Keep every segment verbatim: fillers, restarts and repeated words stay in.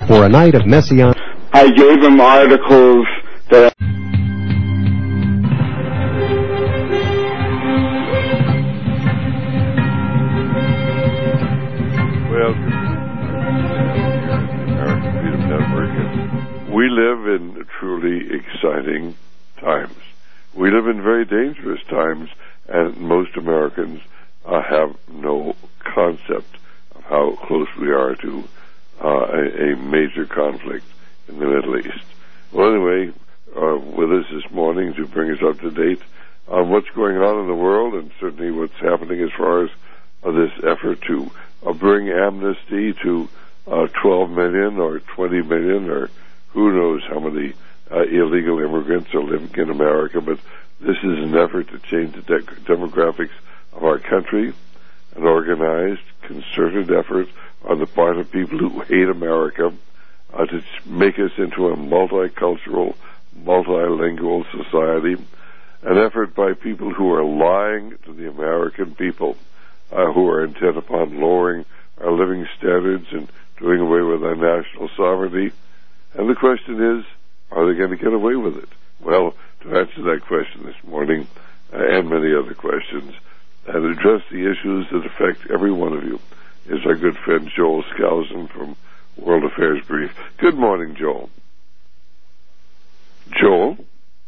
for a night of messianic... I gave him articles that... Well, American Freedom Network, we live in truly exciting times. We live in very dangerous times, and most Americans uh, have no concept of how close we are to uh, a, a major conflict in the Middle East. Well, anyway, uh, with us this morning to bring us up to date on what's going on in the world, and certainly what's happening as far as uh, this effort to uh, bring amnesty to uh, twelve million or twenty million or who knows how many uh, illegal immigrants are living in America, but this is an effort to change the de- demographics of our country, an organized, concerted effort on the part of people who hate America uh, to make us into a multicultural, multilingual society, an effort by people who are lying to the American people, uh, who are intent upon lowering our living standards and doing away with our national sovereignty. And the question is, are they going to get away with it? Well, to answer that question this morning, uh, and many other questions, and address the issues that affect every one of you, is our good friend Joel Skousen from World Affairs Brief. Good morning, Joel. Joel?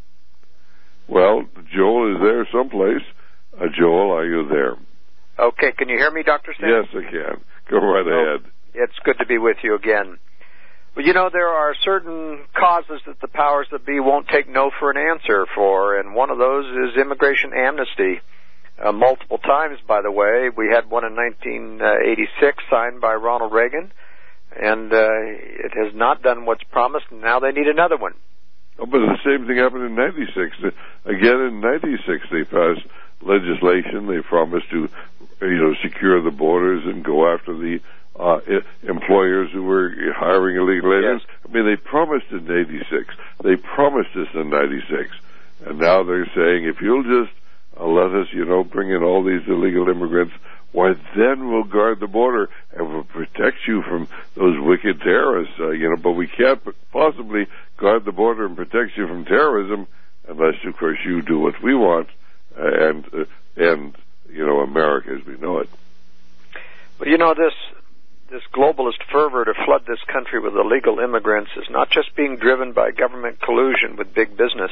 Well, Joel is there someplace. Uh, Joel, are you there? Okay, can you hear me, Doctor Sam? Yes, I can. Go right oh, ahead. It's good to be with you again. Well, you know, there are certain causes that the powers that be won't take no for an answer for, and one of those is immigration amnesty. Uh, multiple times, by the way. We had one in nineteen eighty-six signed by Ronald Reagan, and uh, it has not done what's promised, and now they need another one. Oh, but the same thing happened in ninety-six. Again, in ninety-six, they passed legislation. They promised to, you know, secure the borders and go after the uh, employers who were hiring illegal aliens. Yes. I mean, they promised in eighty-six. They promised this in ninety-six. And now they're saying, if you'll just uh, let us, you know, bring in all these illegal immigrants, why, then we'll guard the border and we'll protect you from those wicked terrorists, uh, you know, but we can't possibly guard the border and protect you from terrorism unless, of course, you do what we want uh, and, uh, and, you know, America as we know it. Well, you know, this this globalist fervor to flood this country with illegal immigrants is not just being driven by government collusion with big business,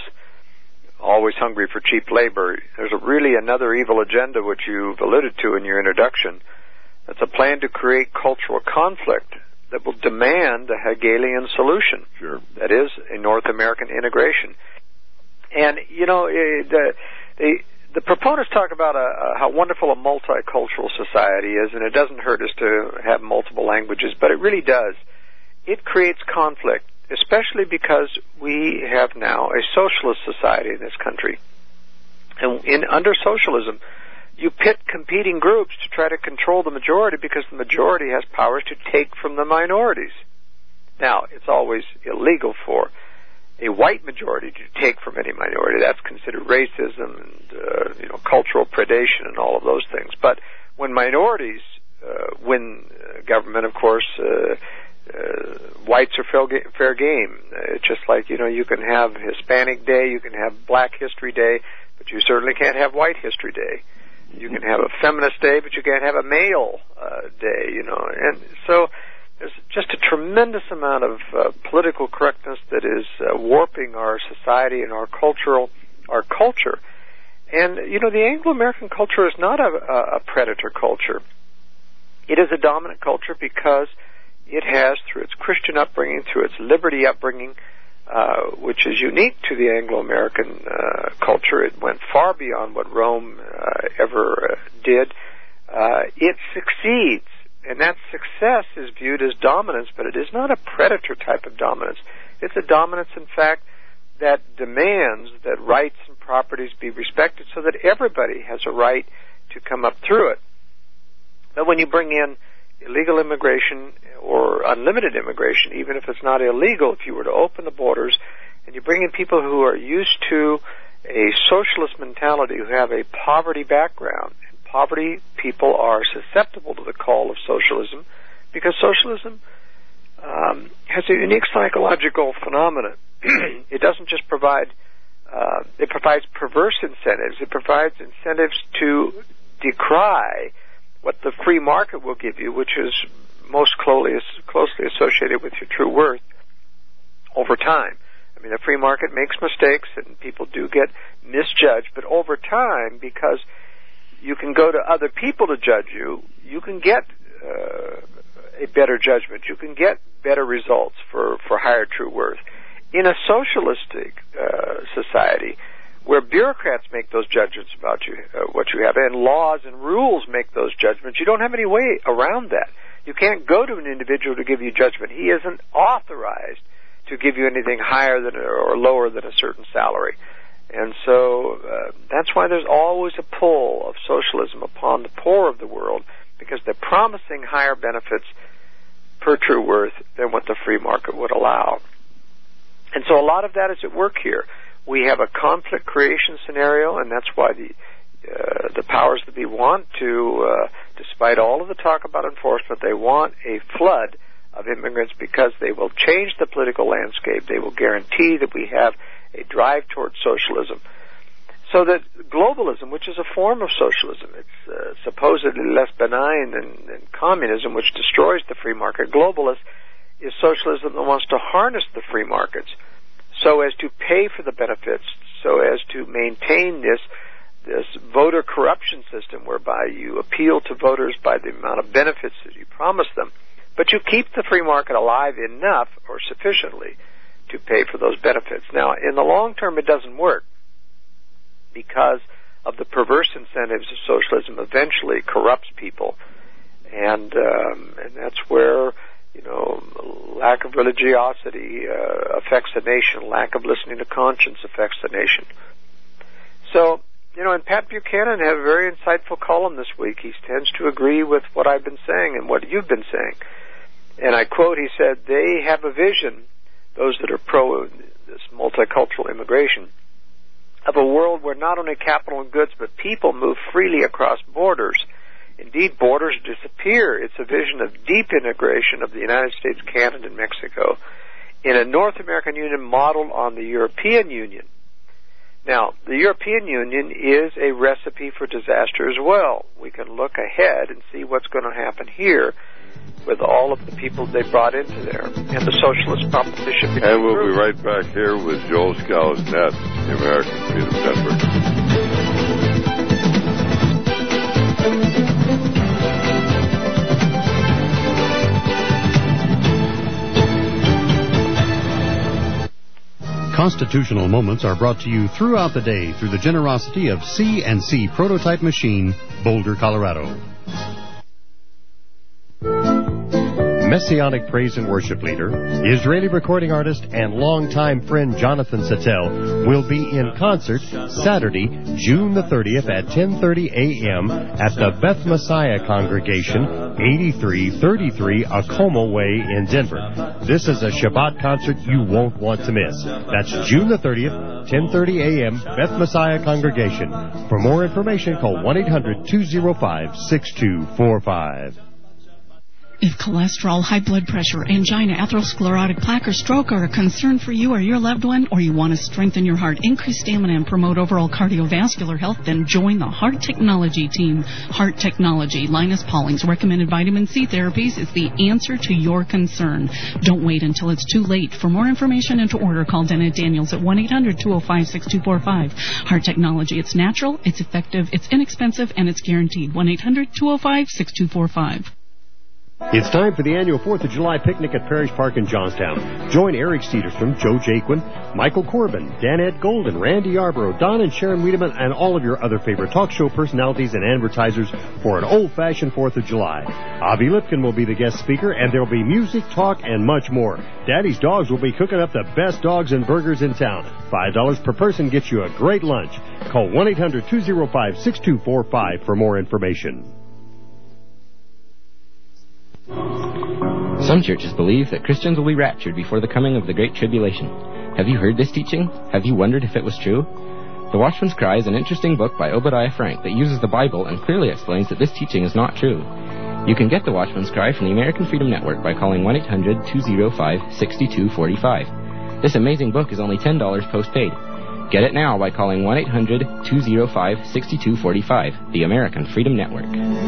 always hungry for cheap labor. There's a really another evil agenda, which you've alluded to in your introduction. That's a plan to create cultural conflict that will demand a Hegelian solution. Sure. That is, a North American integration. And, you know, the, the, the proponents talk about a, a, how wonderful a multicultural society is, and it doesn't hurt us to have multiple languages, but it really does. It creates conflict, especially because we have now a socialist society in this country. And in, under socialism, you pit competing groups to try to control the majority because the majority has powers to take from the minorities. Now, it's always illegal for a white majority to take from any minority. That's considered racism and, uh, you know, cultural predation and all of those things. But when minorities uh, win uh, government, of course, uh, Uh, whites are fair game. Uh, it's just like, you know, you can have Hispanic Day, you can have Black History Day, but you certainly can't have White History Day. You can have a Feminist Day, but you can't have a Male uh, Day, you know. And so there's just a tremendous amount of uh, political correctness that is uh, warping our society and our cultural, our culture. And, you know, the Anglo-American culture is not a, a predator culture. It is a dominant culture because it has, through its Christian upbringing, through its liberty upbringing, uh, which is unique to the Anglo-American uh, culture. It went far beyond what Rome uh, ever uh, did. Uh, it succeeds, and that success is viewed as dominance, but it is not a predator type of dominance. It's a dominance, in fact, that demands that rights and properties be respected so that everybody has a right to come up through it. But when you bring in illegal immigration or unlimited immigration, even if it's not illegal, if you were to open the borders and you bring in people who are used to a socialist mentality, who have a poverty background, and poverty people are susceptible to the call of socialism because socialism um, has a unique psychological phenomenon. It doesn't just provide, uh, it provides perverse incentives. It provides incentives to decry what the free market will give you, which is most closely, closely associated with your true worth over time. I mean, the free market makes mistakes, and people do get misjudged, but over time, because you can go to other people to judge you, you can get uh, a better judgment. You can get better results for, for higher true worth. In a socialistic uh, society, where bureaucrats make those judgments about you, uh, what you have, and laws and rules make those judgments, you don't have any way around that. You can't go to an individual to give you judgment. He isn't authorized to give you anything higher than or lower than a certain salary. And so uh, that's why there's always a pull of socialism upon the poor of the world, because they're promising higher benefits per true worth than what the free market would allow. And so a lot of that is at work here. We have a conflict creation scenario, and that's why the uh, the powers that be want to, uh, despite all of the talk about enforcement, they want a flood of immigrants because they will change the political landscape. They will guarantee that we have a drive towards socialism. So that globalism, which is a form of socialism, it's uh, supposedly less benign than, than communism, which destroys the free market. Globalist is socialism that wants to harness the free markets so as to pay for the benefits, so as to maintain this this voter corruption system whereby you appeal to voters by the amount of benefits that you promise them, but you keep the free market alive enough or sufficiently to pay for those benefits. Now, in the long term, it doesn't work because of the perverse incentives of socialism eventually corrupts people. And, um, and that's where, you know, lack of religiosity uh, affects the nation. Lack of listening to conscience affects the nation. So, you know, and Pat Buchanan had a very insightful column this week. He tends to agree with what I've been saying and what you've been saying. And I quote, he said, they have a vision, those that are pro this multicultural immigration, of a world where not only capital and goods, but people move freely across borders. Indeed, borders disappear. It's a vision of deep integration of the United States, Canada, and Mexico in a North American Union modeled on the European Union. Now, the European Union is a recipe for disaster as well. We can look ahead and see what's going to happen here with all of the people they brought into there and the socialist proposition. And we'll be right back here with Joel Scows Net, the American Freedom Network. Constitutional Moments are brought to you throughout the day through the generosity of C and C Prototype Machine, Boulder, Colorado. Messianic praise and worship leader, Israeli recording artist, and longtime friend Jonathan Sattel will be in concert Saturday, June the thirtieth at ten thirty a.m. at the Beth Messiah Congregation, eighty-three thirty-three Acoma Way in Denver. This is a Shabbat concert you won't want to miss. That's June the thirtieth, ten thirty a.m., Beth Messiah Congregation. For more information, call one eight hundred two oh five six two four five. If cholesterol, high blood pressure, angina, atherosclerotic plaque, or stroke are a concern for you or your loved one, or you want to strengthen your heart, increase stamina, and promote overall cardiovascular health, then join the Heart Technology team. Heart Technology, Linus Pauling's recommended vitamin C therapies is the answer to your concern. Don't wait until it's too late. For more information and to order, call Dennett Daniels at one eight hundred two oh five six two four five. Heart Technology, it's natural, it's effective, it's inexpensive, and it's guaranteed. one eight hundred two oh five six two four five. It's time for the annual fourth of July picnic at Parish Park in Johnstown. Join Eric Steederstrom, Joe Jaquin, Michael Corbin, Dan Ed Golden, Randy Yarborough, Don and Sharon Wiedemann, and all of your other favorite talk show personalities and advertisers for an old-fashioned fourth of July. Avi Lipkin will be the guest speaker, and there will be music, talk, and much more. Daddy's Dogs will be cooking up the best dogs and burgers in town. five dollars per person gets you a great lunch. Call one eight hundred two oh five six two four five for more information. Some churches believe that Christians will be raptured before the coming of the Great Tribulation. Have you heard this teaching? Have you wondered if it was true? The Watchman's Cry is an interesting book by Obadiah Frank that uses the Bible and clearly explains that this teaching is not true. You can get the Watchman's Cry from the American Freedom Network by calling one eight hundred two oh five six two four five. This amazing book is only ten dollars postpaid. Get it now by calling one eight hundred two oh five six two four five, the American Freedom Network.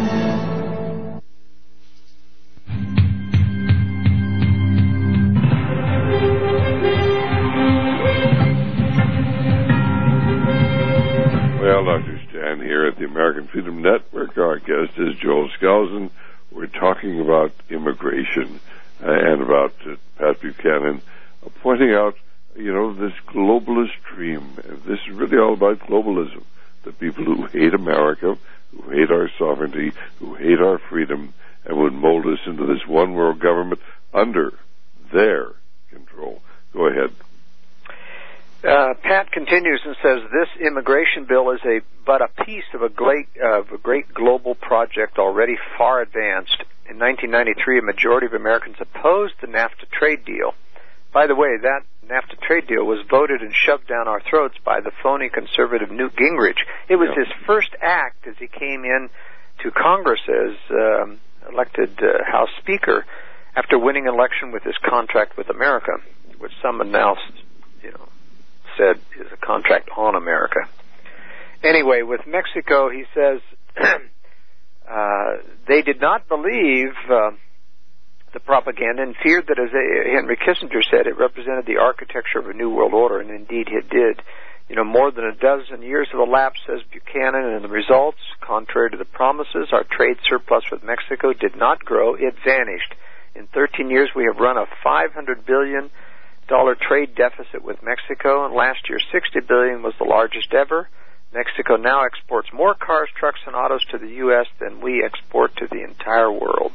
Well, Doctor Stan here at the American Freedom Network. Our guest is Joel Skousen. We're talking about immigration uh, and about uh, Pat Buchanan uh, pointing out, you know, this globalist dream. This is really all about globalism. The people who hate America, who hate our sovereignty, who hate our freedom, and would mold us into this one world government under their control. Go ahead. Uh, Pat continues and says this immigration bill is a but a piece of a great uh, of a great global project already far advanced. In nineteen ninety-three, a majority of Americans opposed the NAFTA trade deal. By the way, that NAFTA trade deal was voted and shoved down our throats by the phony conservative Newt Gingrich. It was yeah. his first act as he came in to Congress as um, elected uh, House Speaker after winning an election with his contract with America, which some announced, you know, said is a contract on America. Anyway, with Mexico, he says uh, they did not believe uh, the propaganda and feared that, as Henry Kissinger said, it represented the architecture of a new world order, and indeed it did. You know, more than a dozen years have elapsed, says Buchanan, and the results, contrary to the promises, our trade surplus with Mexico did not grow, it vanished. In thirteen years, we have run a five hundred billion dollars trade deficit with Mexico, and last year sixty billion dollars was the largest ever. Mexico now exports more cars, trucks, and autos to the U S than we export to the entire world.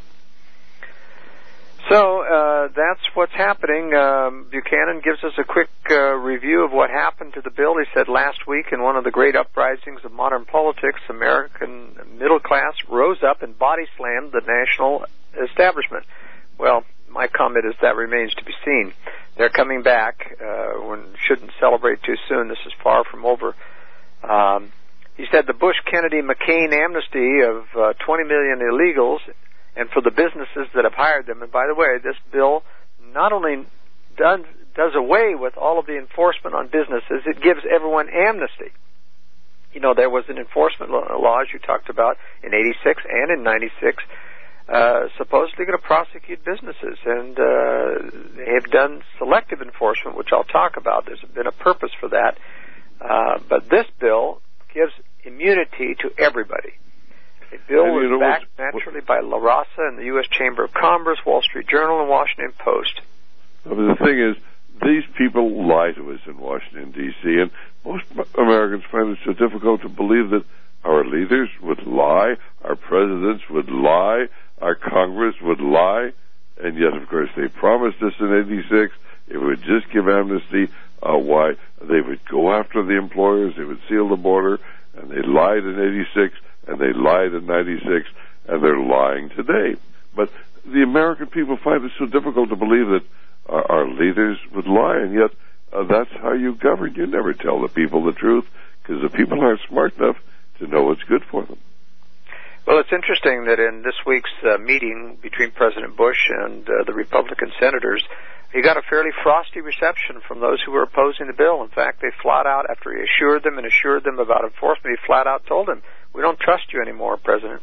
So uh, that's what's happening. Um, Buchanan gives us a quick uh, review of what happened to the bill. He said last week in one of the great uprisings of modern politics, American middle class rose up and body slammed the national establishment. Well, my comment is that remains to be seen. They're coming back. Uh, one shouldn't celebrate too soon. This is far from over. Um, he said the Bush-Kennedy-McCain amnesty of uh, twenty million illegals, and for the businesses that have hired them. And by the way, this bill not only done, does away with all of the enforcement on businesses, it gives everyone amnesty. You know, there was an enforcement law, as you talked about, in eighty-six and in ninety-six, uh, supposedly going to prosecute businesses. And uh, they have done selective enforcement, which I'll talk about. There's been a purpose for that. Uh, but this bill gives immunity to everybody. The bill was you know backed naturally by La Raza and the U S Chamber of Commerce, Wall Street Journal, and Washington Post. Well, the thing is, these people lie to us in Washington, D C, and most Americans find it so difficult to believe that our leaders would lie, our presidents would lie, our Congress would lie, and yet, of course, they promised us in eighty-six it would just give amnesty. Uh, why? They would go after the employers, they would seal the border, and they lied in eighty-six, and they lied in ninety-six, and they're lying today. But the American people find it so difficult to believe that our, our leaders would lie, and yet uh, that's how you govern. You never tell the people the truth, because the people aren't smart enough to know what's good for them. Well, it's interesting that in this week's uh, meeting between President Bush and uh, the Republican senators, he got a fairly frosty reception from those who were opposing the bill. In fact, they flat out, after he assured them and assured them about enforcement, he flat out told them, "We don't trust you anymore, President."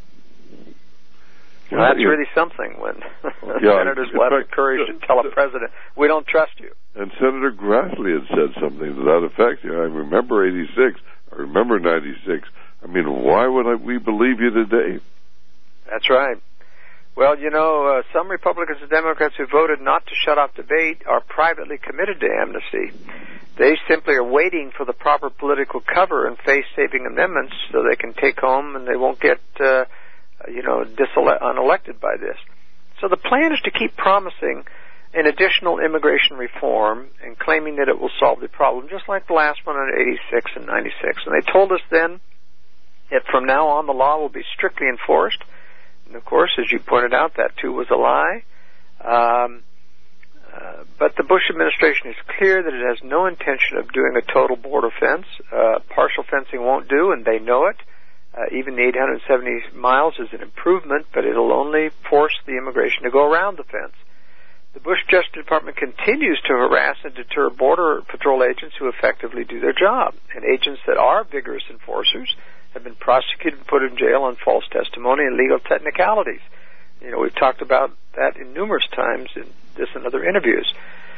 Well, well, that's yeah. really something when yeah, senators will have the courage uh, to tell a president, "We don't trust you." And Senator Grassley had said something to that effect. You know, I remember eighty-six. I remember ninety-six. I mean, why would I, we believe you today? That's right. Well, you know, uh, some Republicans and Democrats who voted not to shut off debate are privately committed to amnesty. They simply are waiting for the proper political cover and face saving amendments so they can take home and they won't get, uh, you know, disele- unelected by this. So the plan is to keep promising an additional immigration reform and claiming that it will solve the problem, just like the last one in eighty-six and ninety-six. And they told us then that from now on the law will be strictly enforced. And of course, as you pointed out, that too was a lie. Um, uh, but the Bush administration is clear that it has no intention of doing a total border fence. Uh, partial fencing won't do, and they know it. Uh, even the eight hundred seventy miles is an improvement, but it'll only force the immigration to go around the fence. The Bush Justice Department continues to harass and deter Border Patrol agents who effectively do their job, and agents that are vigorous enforcers have been prosecuted and put in jail on false testimony and legal technicalities. You know, we've talked about that in numerous times in this and other interviews.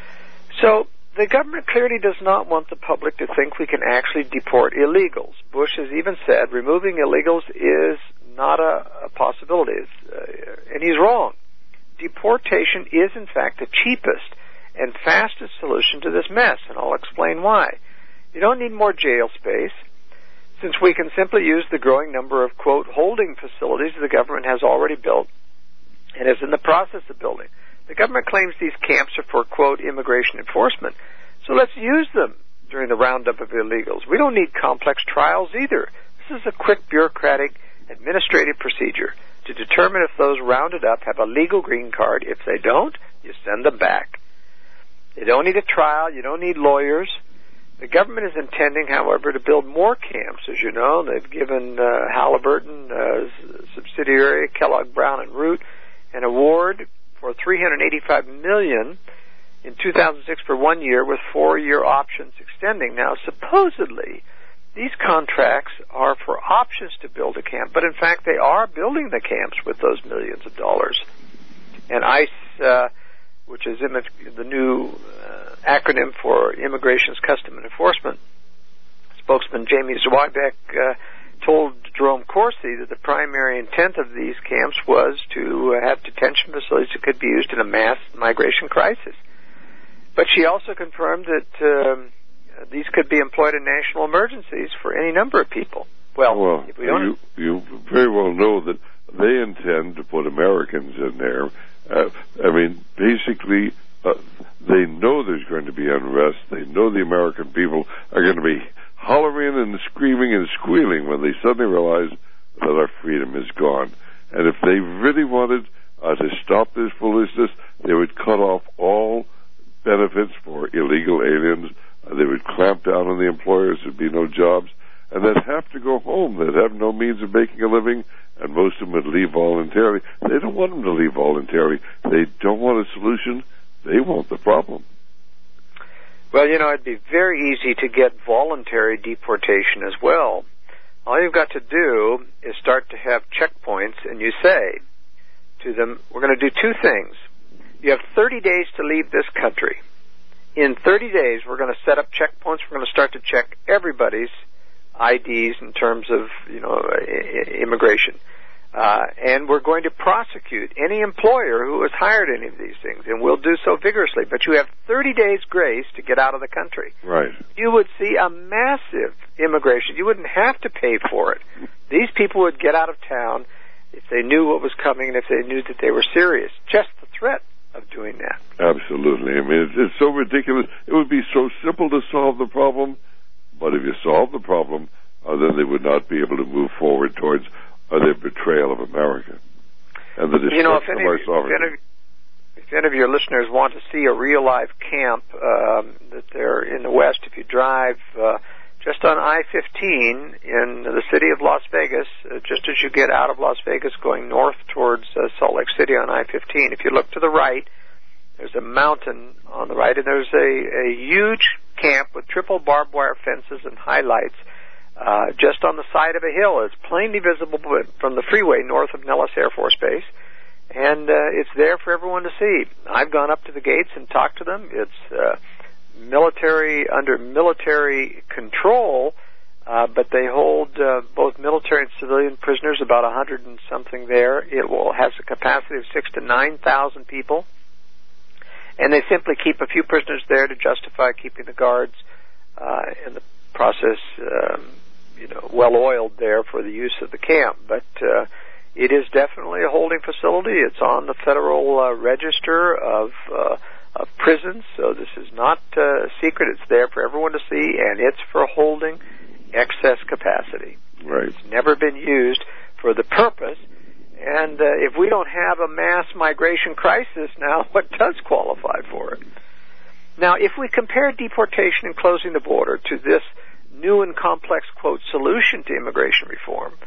So the government clearly does not want the public to think we can actually deport illegals. Bush has even said removing illegals is not a, a possibility, uh, and he's wrong. Deportation is, in fact, the cheapest and fastest solution to this mess, and I'll explain why. You don't need more jail space, since we can simply use the growing number of, quote, holding facilities the government has already built and is in the process of building. The government claims these camps are for, quote, immigration enforcement, so let's use them during the roundup of illegals. We don't need complex trials either. This is a quick bureaucratic administrative procedure to determine if those rounded up have a legal green card. If they don't, you send them back. You don't need a trial. You don't need lawyers. The government is intending, however, to build more camps. As you know, they've given uh, Halliburton, uh, subsidiary Kellogg Brown and Root, an award for three hundred eighty-five million dollars in two thousand six for one year with four-year options extending. Now, supposedly, these contracts are for options to build a camp, but in fact they are building the camps with those millions of dollars. And ICE, uh, which is the new uh, acronym for Immigration's Custom and Enforcement, spokesman Jamie Zweibeck uh, told Jerome Corsi that the primary intent of these camps was to uh, have detention facilities that could be used in a mass migration crisis. But she also confirmed that um, these could be employed in national emergencies for any number of people. Well, well if we don't... you, you very well know that they intend to put Americans in there. Uh, I mean, basically, uh, they know there's going to be unrest. They know the American people are going to be hollering and screaming and squealing when they suddenly realize that our freedom is gone. And if they really wanted uh, to stop this foolishness, they would cut off all benefits for illegal aliens. Uh, they would clamp down on the employers. There'd be no jobs. And they'd have to go home. They'd have no means of making a living, and most of them would leave voluntarily. They don't want them to leave voluntarily. They don't want a solution. They want the problem. Well, you know, it'd be very easy to get voluntary deportation as well. All you've got to do is start to have checkpoints, and you say to them, we're going to do two things. You have thirty days to leave this country. In thirty days, we're going to set up checkpoints. We're going to start to check everybody's I Ds in terms of, you know, immigration. Uh, and we're going to prosecute any employer who has hired any of these things, and we'll do so vigorously. But you have thirty days grace to get out of the country. Right. You would see a massive immigration. You wouldn't have to pay for it. These people would get out of town if they knew what was coming and if they knew that they were serious. Just the threat of doing that. Absolutely. I mean, it's, it's so ridiculous. It would be so simple to solve the problem, but if you solve the problem, uh, then they would not be able to move forward towards uh, their betrayal of America and the destruction you know, if any, of our if sovereignty. Any, if any of your listeners want to see a real-life camp um, that they're in the West, if you drive uh, just on I fifteen in the city of Las Vegas, uh, just as you get out of Las Vegas going north towards uh, Salt Lake City on I fifteen, if you look to the right, there's a mountain on the right, and there's a, a huge camp with triple barbed wire fences and highlights uh, just on the side of a hill. It's plainly visible from the freeway north of Nellis Air Force Base, and uh, it's there for everyone to see. I've gone up to the gates and talked to them. It's uh, military, under military control, uh, but they hold uh, both military and civilian prisoners, about a hundred and something there. It will has a capacity of six to nine thousand people. And they simply keep a few prisoners there to justify keeping the guards uh, in the process, um, you know, well oiled there for the use of the camp. But uh, it is definitely a holding facility. It's on the Federal uh, Register of, uh, of prisons, so this is not uh, secret. It's there for everyone to see, and it's for holding excess capacity. Right. It's never been used for the purpose. And uh, if we don't have a mass migration crisis now, what does qualify for it? Now, if we compare deportation and closing the border to this new and complex, quote, solution to immigration reform,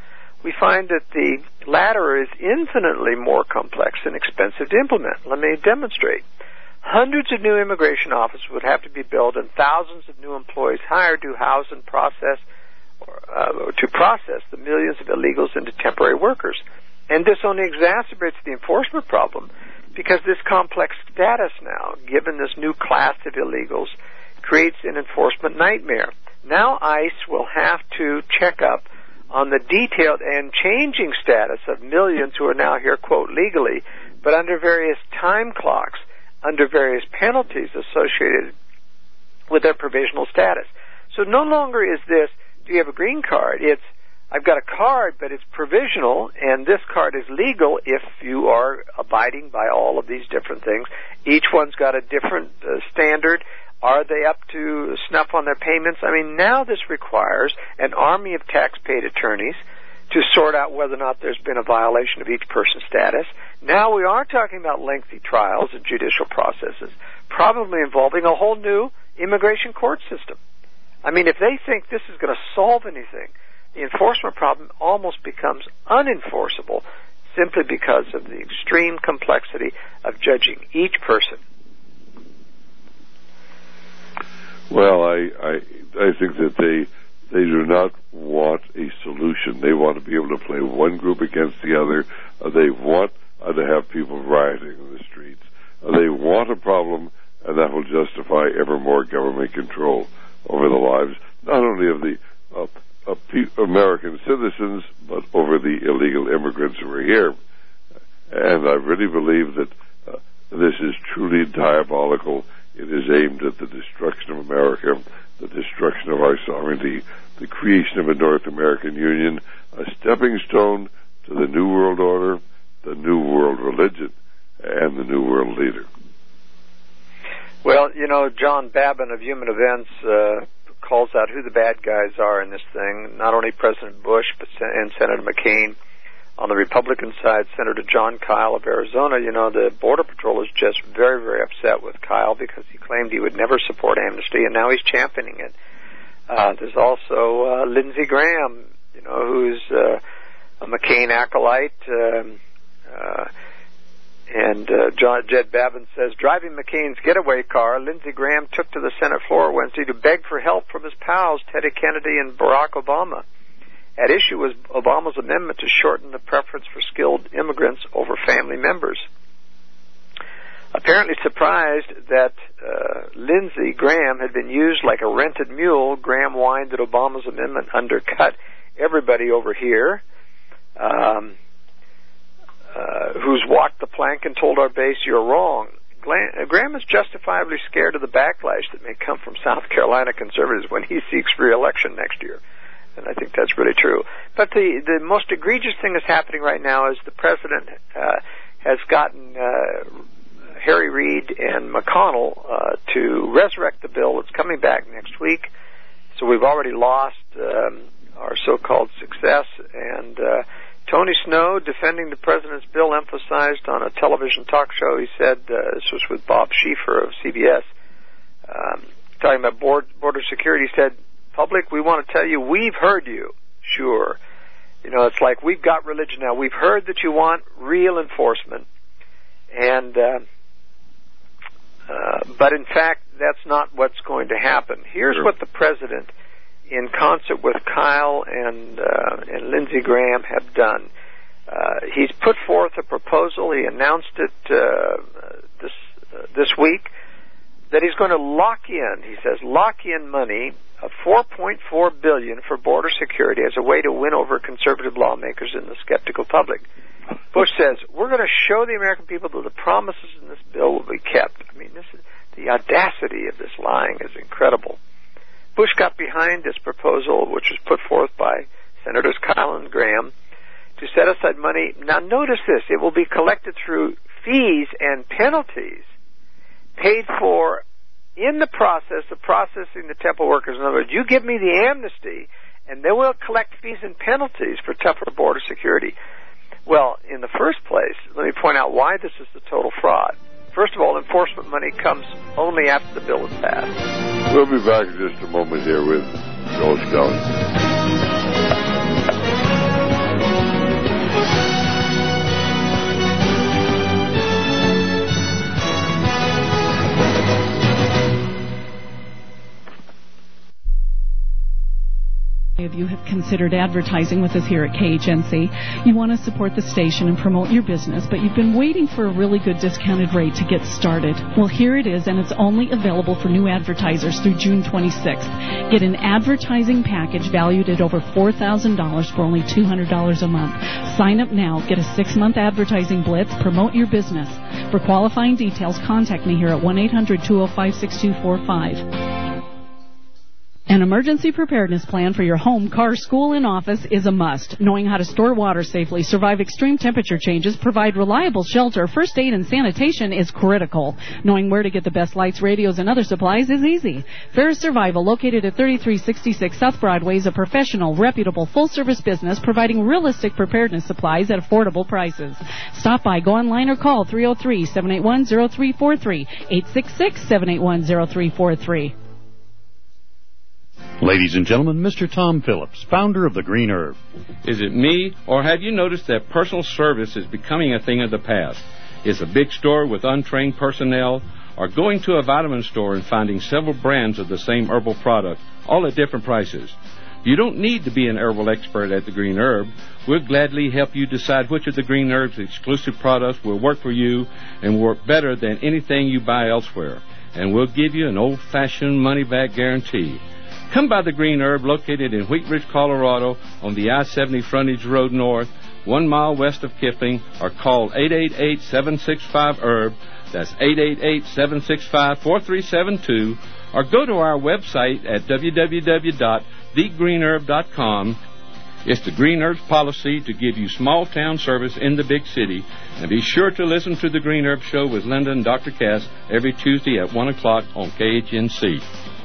we find that the latter is infinitely more complex and expensive to implement. Let me demonstrate. Hundreds of new immigration offices would have to be built and thousands of new employees hired to house and process or, uh, to process the millions of illegals into temporary workers. And this only exacerbates the enforcement problem because this complex status now, given this new class of illegals, creates an enforcement nightmare. Now ICE will have to check up on the detailed and changing status of millions who are now here, quote, legally, but under various time clocks, under various penalties associated with their provisional status. So no longer is this, do you have a green card? It's, I've got a card, but it's provisional, and this card is legal if you are abiding by all of these different things. Each one's got a different uh, standard. Are they up to snuff on their payments? I mean, now this requires an army of tax-paid attorneys to sort out whether or not there's been a violation of each person's status. Now we are talking about lengthy trials and judicial processes, probably involving a whole new immigration court system. I mean, if they think this is going to solve anything, the enforcement problem almost becomes unenforceable simply because of the extreme complexity of judging each person. Well, I, I, I think that they, they do not want a solution. They want to be able to play one group against the other. Uh, they want uh, to have people rioting in the streets. Uh, they want a problem, and that will justify ever more government control over the lives, not only of the uh, uh, pe- American citizens, but over the illegal immigrants who are here. And I really believe that uh, this is truly diabolical. It is aimed at the destruction of America, the destruction of our sovereignty, the creation of a North American Union, a stepping stone to the New World Order, the New World Religion, and the New World Leader. Well, you know, John Babin of Human Events uh, calls out who the bad guys are in this thing, not only President Bush but and Senator McCain. On the Republican side, Senator John Kyle of Arizona, you know, the Border Patrol is just very, very upset with Kyle because he claimed he would never support amnesty, and now he's championing it. Uh, there's also uh, Lindsey Graham, you know, who's uh, a McCain acolyte. Um, uh, and uh, John, Jed Babin says, driving McCain's getaway car, Lindsey Graham took to the Senate floor Wednesday to beg for help from his pals, Teddy Kennedy and Barack Obama. At issue was Obama's amendment to shorten the preference for skilled immigrants over family members. Apparently surprised that uh, Lindsey Graham had been used like a rented mule, Graham whined that Obama's amendment undercut everybody over here, um, uh, who's walked the plank and told our base, you're wrong. Graham is justifiably scared of the backlash that may come from South Carolina conservatives when he seeks re-election next year. And I think that's really true. But the, the most egregious thing that's happening right now is the president uh, has gotten uh, Harry Reid and McConnell uh, to resurrect the bill. It's coming back next week. So we've already lost um, our so-called success. And uh, Tony Snow, defending the president's bill, emphasized on a television talk show, he said, uh, this was with Bob Schieffer of C B S, um, talking about board, border security, he said, public, we want to tell you we've heard you. Sure. You know, it's like we've got religion now. We've heard that you want real enforcement. And, uh, uh, but in fact, that's not what's going to happen. Here's sure. what the president, in concert with Kyle and, uh, and Lindsey Graham, have done. Uh, he's put forth a proposal. He announced it, uh, this, uh, this week, that he's going to lock in, he says, lock in money of four point four billion dollars for border security as a way to win over conservative lawmakers and the skeptical public. Bush says, we're going to show the American people that the promises in this bill will be kept. I mean, this is, the audacity of this lying is incredible. Bush got behind this proposal, which was put forth by Senators Kyle and Graham, to set aside money. Now, notice this. It will be collected through fees and penalties paid for in the process of processing the temple workers. In other words, you give me the amnesty, and then we'll collect fees and penalties for tougher border security. Well, in the first place, let me point out why this is a total fraud. First of all, enforcement money comes only after the bill is passed. We'll be back in just a moment here with Joel Scully. of you have considered advertising with us here at K H N C. You want to support the station and promote your business, but you've been waiting for a really good discounted rate to get started. Well, here it is, and it's only available for new advertisers through June twenty-sixth. Get an advertising package valued at over four thousand dollars for only two hundred dollars a month. Sign up now. Get a six-month advertising blitz. Promote your business. For qualifying details, contact me here at one eight hundred two oh five six two four five. An emergency preparedness plan for your home, car, school, and office is a must. Knowing how to store water safely, survive extreme temperature changes, provide reliable shelter, first aid, and sanitation is critical. Knowing where to get the best lights, radios, and other supplies is easy. Ferris Survival, located at thirty-three sixty-six South Broadway, is a professional, reputable, full-service business providing realistic preparedness supplies at affordable prices. Stop by, go online, or call three oh three, seven eight one, oh three four three, eight six six, seven eight one, oh three four three. Ladies and gentlemen, Mister Tom Phillips, founder of the Green Herb. Is it me, or have you noticed that personal service is becoming a thing of the past? Is a big store with untrained personnel, or going to a vitamin store and finding several brands of the same herbal product, all at different prices? You don't need to be an herbal expert at the Green Herb. We'll gladly help you decide which of the Green Herb's exclusive products will work for you and work better than anything you buy elsewhere. And we'll give you an old-fashioned money-back guarantee. Come by the Green Herb, located in Wheat Ridge, Colorado, on the I seventy Frontage Road North, one mile west of Kipling, or call eight eight eight, seven six five, herb. That's eight eight eight, seven six five, four three seven two, or go to our website at w w w dot the green herb dot com. It's the Green Herb's policy to give you small-town service in the big city. And be sure to listen to the Green Herb Show with Linda and Doctor Cass every Tuesday at one o'clock on K H N C.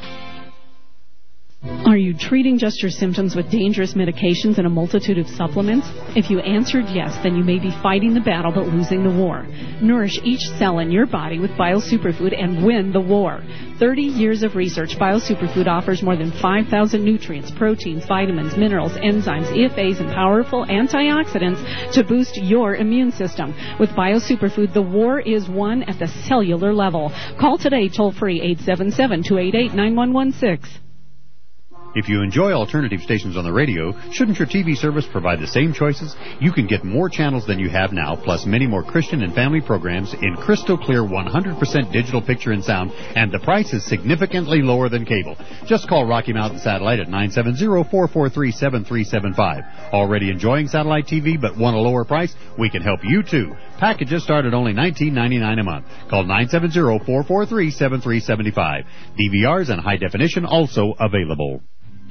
Are you treating just your symptoms with dangerous medications and a multitude of supplements? If you answered yes, then you may be fighting the battle but losing the war. Nourish each cell in your body with BioSuperfood and win the war. thirty years of research, BioSuperfood offers more than five thousand nutrients, proteins, vitamins, minerals, enzymes, E F As, and powerful antioxidants to boost your immune system. With BioSuperfood, the war is won at the cellular level. Call today toll-free eight seven seven, two eight eight, nine one one six. If you enjoy alternative stations on the radio, shouldn't your T V service provide the same choices? You can get more channels than you have now, plus many more Christian and family programs in crystal clear one hundred percent digital picture and sound, and the price is significantly lower than cable. Just call Rocky Mountain Satellite at nine seven zero, four four three, seven three seven five. Already enjoying satellite T V but want a lower price? We can help you too. Packages start at only nineteen ninety-nine a month. Call nine seven zero, four four three, seven three seven five. D V Rs and high definition also available.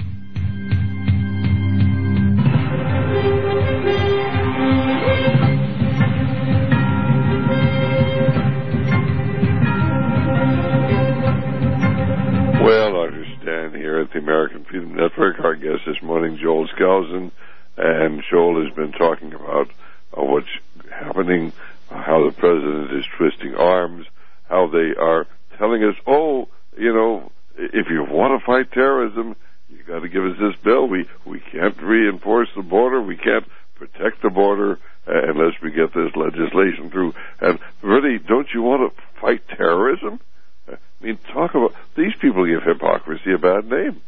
Well, I understand here at the American Freedom Network, our guest this morning, Joel Skousen, and Joel has been talking about uh, what's happening, uh, how the president is twisting arms, how they are telling us, oh, you know, if you want to fight terrorism, you got to give us this bill. We we can't reinforce the border. We can't protect the border uh, unless we get this legislation through. And really, don't you want to fight terrorism? I mean, talk about, these people give hypocrisy a bad name.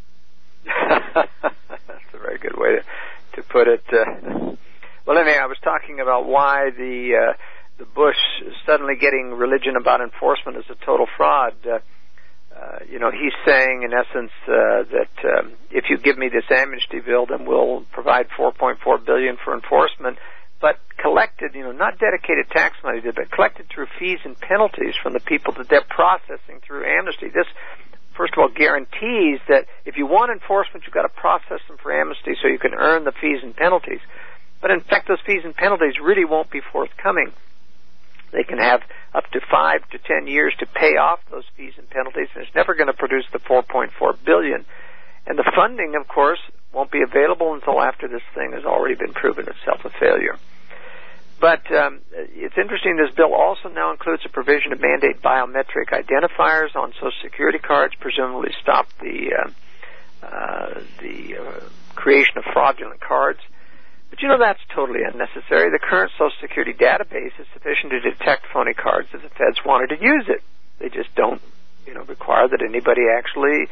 That's a very good way to, to put it. Uh, well, anyway, I was talking about why the uh, the Bush suddenly getting religion about enforcement is a total fraud. Uh, uh, you know, he's saying, in essence, uh, that um, if you give me this amnesty bill, then we'll provide four point four billion dollars for enforcement. But collected, you know, not dedicated tax money, but collected through fees and penalties from the people that they're processing through amnesty. This, first of all, guarantees that if you want enforcement, you've got to process them for amnesty so you can earn the fees and penalties. But in fact, those fees and penalties really won't be forthcoming. They can have up to five to ten years to pay off those fees and penalties, and it's never going to produce the four point four billion dollars. And the funding, of course, won't be available until after this thing has already been proven itself a failure. But um, it's interesting, this bill also now includes a provision to mandate biometric identifiers on Social Security cards, presumably stop the uh, uh, the uh, creation of fraudulent cards. But you know, that's totally unnecessary. The current Social Security database is sufficient to detect phony cards if the feds wanted to use it. They just don't, you know, require that anybody actually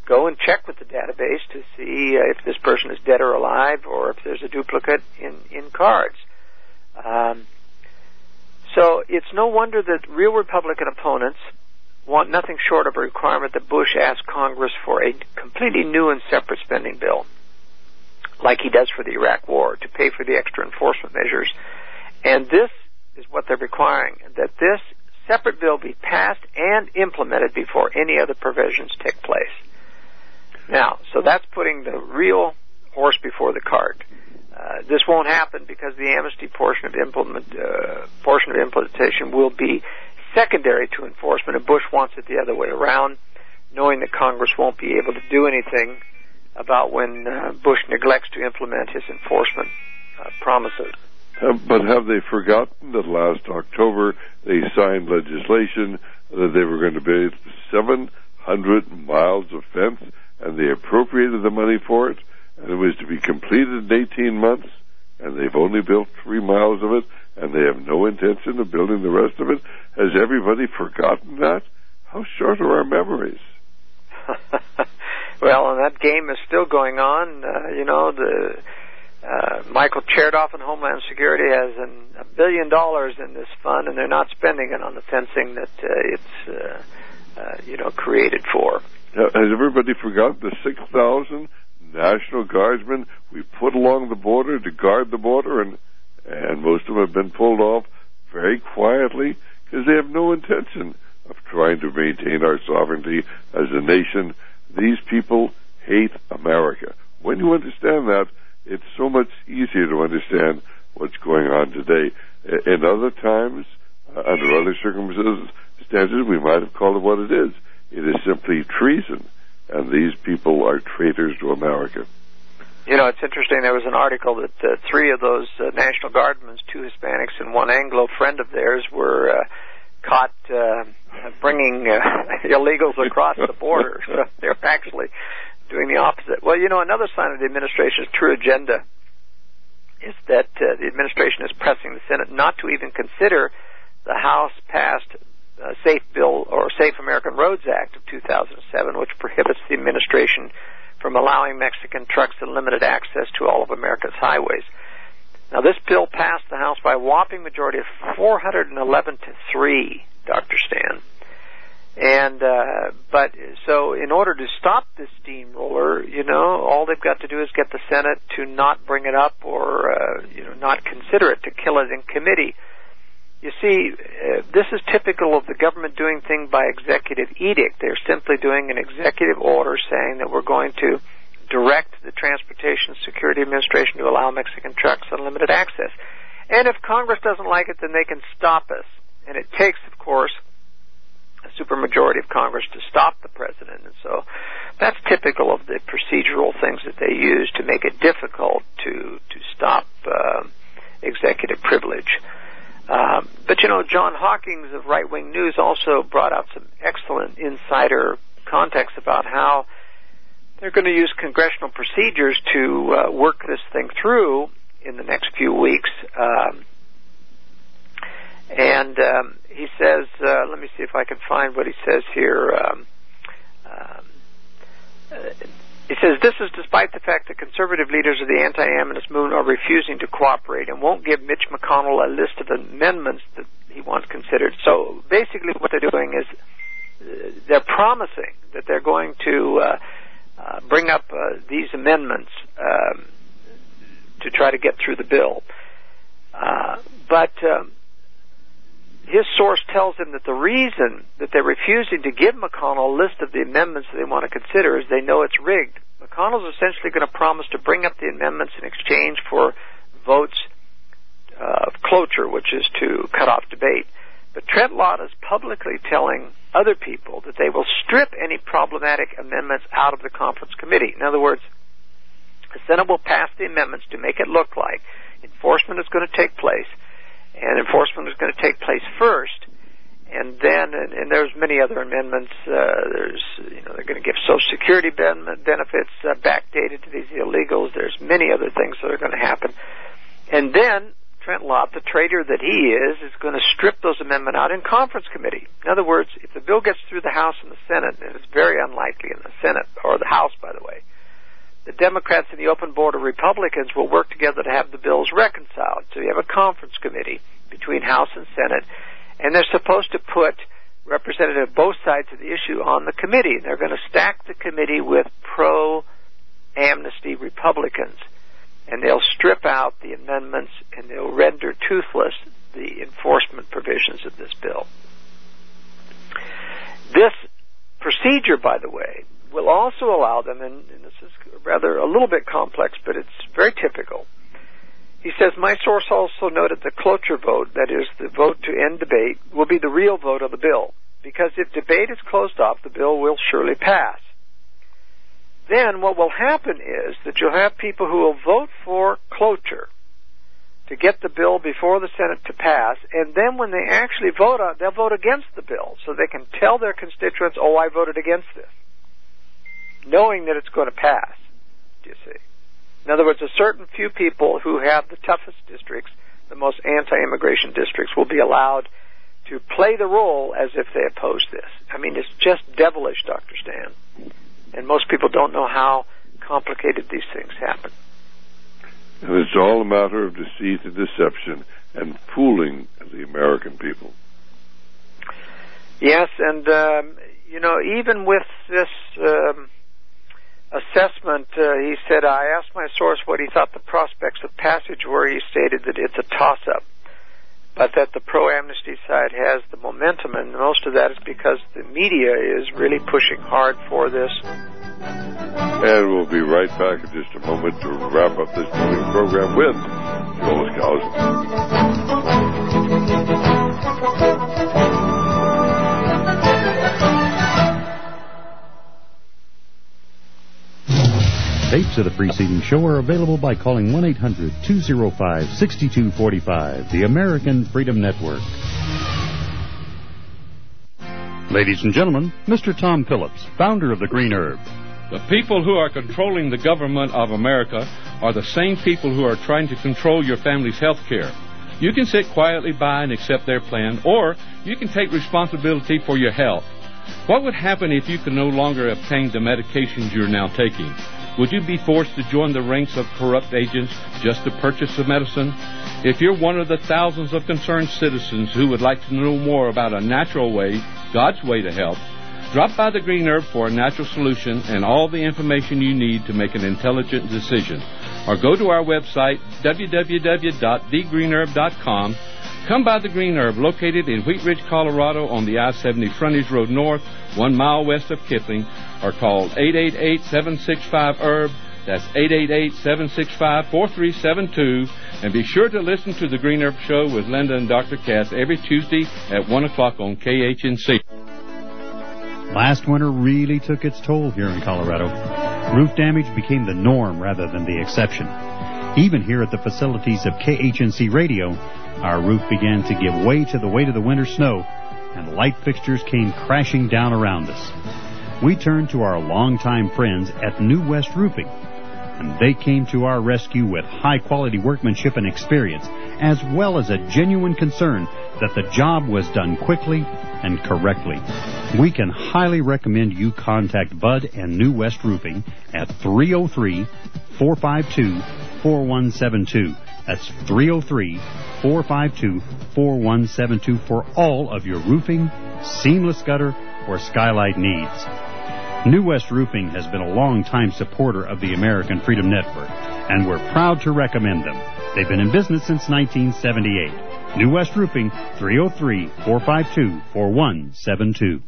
go and check with the database to see uh, if this person is dead or alive, or if there's a duplicate in, in cards. Um, so it's no wonder that real Republican opponents want nothing short of a requirement that Bush ask Congress for a completely new and separate spending bill, like he does for the Iraq War, to pay for the extra enforcement measures. And this is what they're requiring, that this separate bill be passed and implemented before any other provisions take place. Now, so that's putting the real horse before the cart. Uh, this won't happen because the amnesty portion of implement uh, portion of implementation will be secondary to enforcement, and Bush wants it the other way around, knowing that Congress won't be able to do anything about when uh, Bush neglects to implement his enforcement uh, promises. Uh, but have they forgotten that last October they signed legislation that they were going to build seven hundred miles of fence, and they appropriated the money for it, and it was to be completed in eighteen months, and they've only built three miles of it, and they have no intention of building the rest of it? Has everybody forgotten that? How short are our memories? Well, and that game is still going on. Uh, you know, the uh, Michael Chertoff in Homeland Security has an, a billion dollars in this fund, and they're not spending it on the fencing that uh, it's, uh, uh, you know, created for. Has everybody forgotten the six thousand National Guardsmen we put along the border to guard the border, and and most of them have been pulled off very quietly because they have no intention of trying to maintain our sovereignty as a nation. These people hate America. When you understand that, it's so much easier to understand what's going on today. In other times, uh, under other circumstances, we might have called it what it is. It is simply treason, and these people are traitors to America. You know, it's interesting. There was an article that uh, three of those uh, National Guardsmen, two Hispanics and one Anglo friend of theirs, were uh, caught uh, bringing uh, illegals across the border. So they're actually doing the opposite. Well, you know, another sign of the administration's true agenda is that uh, the administration is pressing the Senate not to even consider the House-passed uh, Safe Bill or Safe American Roads Act of two thousand seven, which prohibits the administration from allowing Mexican trucks unlimited access to all of America's highways. Now, this bill passed the House by a whopping majority of four hundred eleven to three, Doctor Stan. And, uh, but, so in order to stop this steamroller, you know, all they've got to do is get the Senate to not bring it up or, uh, you know, not consider it, to kill it in committee. You see, uh, this is typical of the government doing things by executive edict. They're simply doing an executive order saying that we're going to direct the Transportation Security Administration to allow Mexican trucks unlimited access. And if Congress doesn't like it, then they can stop us. And it takes, of course, a supermajority of Congress to stop the president. And so that's typical of the procedural things that they use to make it difficult to, to stop uh, executive privilege. Um, but, you know, John Hawkins of Right Wing News also brought out some excellent insider context about how they're going to use congressional procedures to uh, work this thing through in the next few weeks. Um, and um, he says, uh, let me see if I can find what he says here. Um, um, uh, He says, this is despite the fact that conservative leaders of the anti-amnesty movement are refusing to cooperate and won't give Mitch McConnell a list of amendments that he wants considered. So basically what they're doing is uh, they're promising that they're going to uh, uh, bring up uh, these amendments um, to try to get through the bill. Uh, but um, his source tells him that the reason that they're refusing to give McConnell a list of the amendments that they want to consider is they know it's rigged. McConnell's essentially going to promise to bring up the amendments in exchange for votes uh, of cloture, which is to cut off debate. But Trent Lott is publicly telling other people that they will strip any problematic amendments out of the conference committee. In other words, the Senate will pass the amendments to make it look like enforcement is going to take place, and enforcement is going to take place first, and then, and, and there's many other amendments. Uh, there's, you know, they're going to give Social Security ben- benefits uh, backdated to these illegals. There's many other things that are going to happen, and then Trent Lott, the traitor that he is, is going to strip those amendments out in conference committee. In other words, if the bill gets through the House and the Senate, and it's very unlikely in the Senate, or the House, by the way, the Democrats and the open border Republicans will work together to have the bills reconciled. So you have a conference committee between House and Senate, and they're supposed to put representatives of both sides of the issue on the committee. They're going to stack the committee with pro-amnesty Republicans, and they'll strip out the amendments and they'll render toothless the enforcement provisions of this bill. This procedure, by the way, will also allow them, and, and this is rather a little bit complex, but it's very typical. He says, my source also noted the cloture vote, that is, the vote to end debate, will be the real vote of the bill, because if debate is closed off, the bill will surely pass. Then what will happen is that you'll have people who will vote for cloture to get the bill before the Senate to pass, and then when they actually vote on it, they'll vote against the bill, so they can tell their constituents, oh, I voted against this, knowing that it's going to pass, do you see? In other words, a certain few people who have the toughest districts, the most anti-immigration districts, will be allowed to play the role as if they oppose this. I mean, it's just devilish, Doctor Stan. And most people don't know how complicated these things happen. And it's all a matter of deceit and deception and fooling the American people. Yes, and, um, you know, even with this um, assessment, uh, he said, I asked my source what he thought the prospects of passage were. He stated that it's a toss-up, but that the pro-amnesty side has the momentum, and most of that is because the media is really pushing hard for this. And we'll be right back in just a moment to wrap up this morning's program with Joel Skousen. Tapes of the preceding show are available by calling one eight hundred two oh five six two four five, the American Freedom Network. Ladies and gentlemen, Mister Tom Phillips, founder of the Green Herb. The people who are controlling the government of America are the same people who are trying to control your family's health care. You can sit quietly by and accept their plan, or you can take responsibility for your health. What would happen if you could no longer obtain the medications you're now taking? Would you be forced to join the ranks of corrupt agents just to purchase the medicine? If you're one of the thousands of concerned citizens who would like to know more about a natural way, God's way to health, drop by the Green Herb for a natural solution and all the information you need to make an intelligent decision. Or go to our website, w w w dot the green herb dot com. Come by the Green Herb, located in Wheat Ridge, Colorado, on the I seventy Frontage Road North, one mile west of Kipling, or call eight eight eight, seven six five, herb. That's eight eight eight, seven six five, four three seven two. And be sure to listen to the Green Herb Show with Linda and Doctor Cass every Tuesday at one o'clock on K H N C. Last winter really took its toll here in Colorado. Roof damage became the norm rather than the exception. Even here at the facilities of K H N C Radio, our roof began to give way to the weight of the winter snow, and light fixtures came crashing down around us. We turned to our longtime friends at New West Roofing, and they came to our rescue with high-quality workmanship and experience, as well as a genuine concern that the job was done quickly and correctly. We can highly recommend you contact Bud and New West Roofing at three oh three, four five two, four one seven two. That's three oh three, four five two, four one seven two for all of your roofing, seamless gutter, or skylight needs. New West Roofing has been a long-time supporter of the American Freedom Network, and we're proud to recommend them. They've been in business since nineteen seventy-eight. New West Roofing, three oh three, four five two, four one seven two.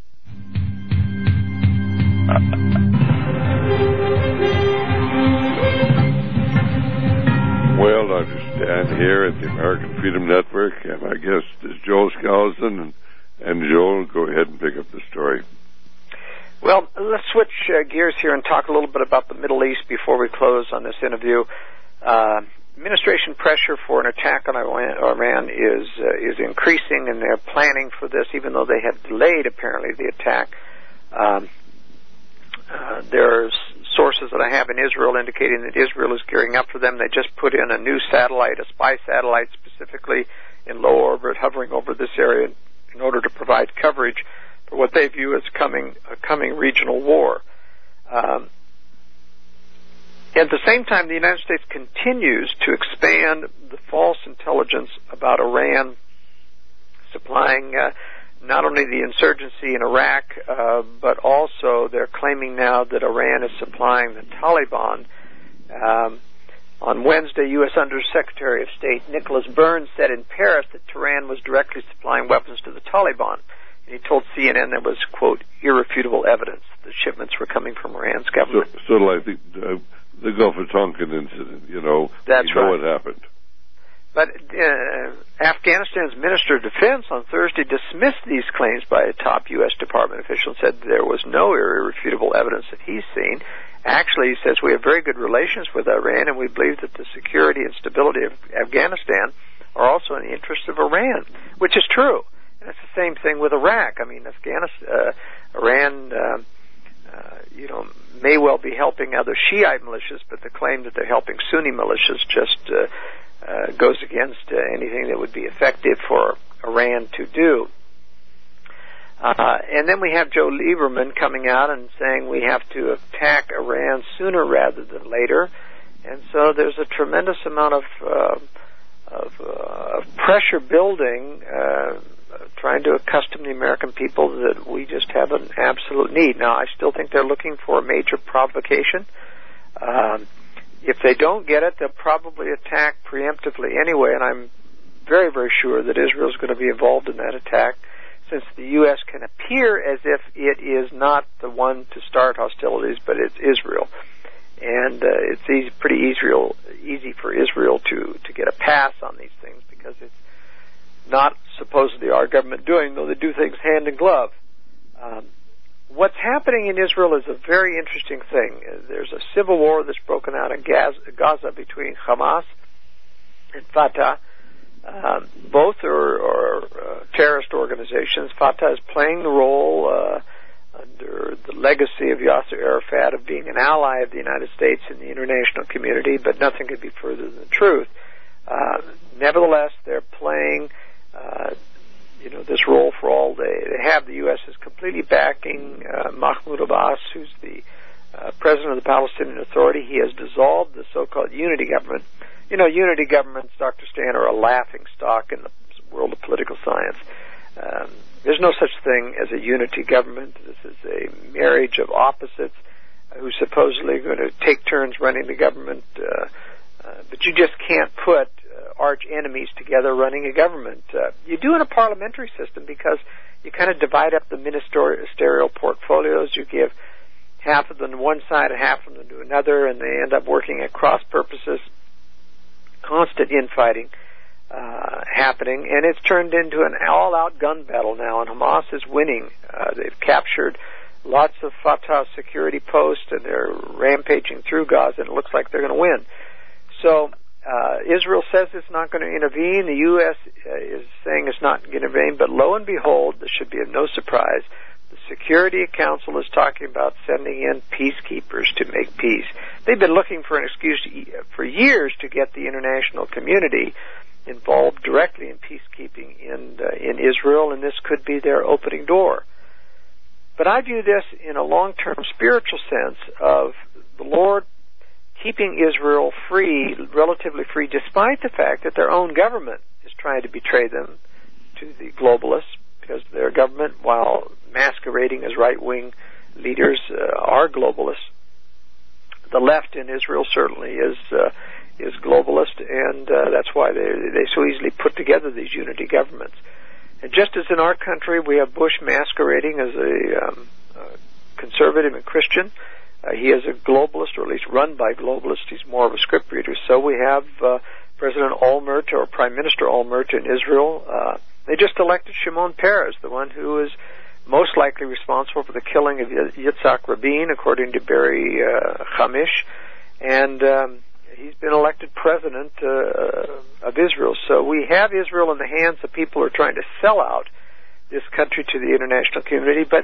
Well, Doctor Stan here at the American Freedom Network, and my guest is Joel Skousen. And, and Joel, go ahead and pick up the story. Well, let's switch uh, gears here and talk a little bit about the Middle East before we close on this interview. Uh, administration pressure for an attack on Iran is uh, is increasing, and they're planning for this, even though they have delayed, apparently, the attack. Um, uh, there's sources that I have in Israel indicating that Israel is gearing up for them. They just put in a new satellite, a spy satellite specifically in low orbit, hovering over this area in order to provide coverage for what they view as coming a coming regional war. Um, at the same time, the United States continues to expand the false intelligence about Iran supplying uh, not only the insurgency in Iraq, uh, but also they're claiming now that Iran is supplying the Taliban. Um, on Wednesday, U S Undersecretary of State Nicholas Burns said in Paris that Tehran was directly supplying weapons to the Taliban. And he told C N N there was, quote, irrefutable evidence that shipments were coming from Iran's government. So, sort of like the, uh, the Gulf of Tonkin incident, you know. That's you know right. what happened. But uh, Afghanistan's Minister of Defense on Thursday dismissed these claims by a top U S Department official and said there was no irrefutable evidence that he's seen. Actually, he says, we have very good relations with Iran, and we believe that the security and stability of Afghanistan are also in the interest of Iran, which is true. And it's the same thing with Iraq. I mean, Afghanistan, uh, Iran, uh, uh, you know, may well be helping other Shiite militias, but the claim that they're helping Sunni militias just uh, uh, goes against uh, anything that would be effective for Iran to do. Uh, and then we have Joe Lieberman coming out and saying we have to attack Iran sooner rather than later. And so there's a tremendous amount of, uh, of, uh, of pressure building, uh, trying to accustom the American people that we just have an absolute need. Now, I still think they're looking for a major provocation. Um, if they don't get it, they'll probably attack preemptively anyway, and I'm very, very sure that Israel's going to be involved in that attack, since the U S can appear as if it is not the one to start hostilities, but it's Israel. And uh, it's easy, pretty Israel, easy for Israel to, to get a pass on these things because it's not supposedly our government doing, though they do things hand in glove. Um, what's happening in Israel is a very interesting thing. There's a civil war that's broken out in Gaza between Hamas and Fatah. Um, both are, are uh, terrorist organizations. Fatah is playing the role uh, under the legacy of Yasser Arafat of being an ally of the United States in the international community, but nothing could be further than the truth. Uh, nevertheless, they're playing uh, you know, this role for all they, they have. The U S is completely backing uh, Mahmoud Abbas, who's the uh, president of the Palestinian Authority. He has dissolved the so-called unity government. You know, unity governments, Doctor Stan, are a laughing stock in the world of political science. Um, there's no such thing as a unity government. This is a marriage of opposites uh, who supposedly are going to take turns running the government. Uh, uh, but you just can't put uh, arch enemies together running a government. Uh, you do in a parliamentary system because you kind of divide up the ministerial portfolios. You give half of them to one side and half of them to another, and they end up working at cross purposes. Constant infighting uh, happening, and it's turned into an all-out gun battle now, and Hamas is winning. Uh, they've captured lots of Fatah security posts, and they're rampaging through Gaza, and it looks like they're going to win. So uh, Israel says it's not going to intervene. The U S uh, is saying it's not going to intervene, but lo and behold, this should be of no surprise, the Security Council is talking about sending in peacekeepers to make peace. They've been looking for an excuse for years to get the international community involved directly in peacekeeping in uh, in Israel, and this could be their opening door. But I view this in a long-term spiritual sense of the Lord keeping Israel free, relatively free, despite the fact that their own government is trying to betray them to the globalists, because their government, while masquerading as right-wing leaders, uh, are globalists. The left in Israel certainly is uh, is globalist, and uh, that's why they they so easily put together these unity governments. And just as in our country, we have Bush masquerading as a um, uh, conservative and Christian. Uh, he is a globalist, or at least run by globalists. He's more of a scriptreader. So we have uh, President Olmert, or Prime Minister Olmert in Israel. Uh, they just elected Shimon Peres, the one who is most likely responsible for the killing of Yitzhak Rabin, according to Barry uh, Hamish. And um, he's been elected president uh, of Israel. So we have Israel in the hands of people who are trying to sell out this country to the international community. But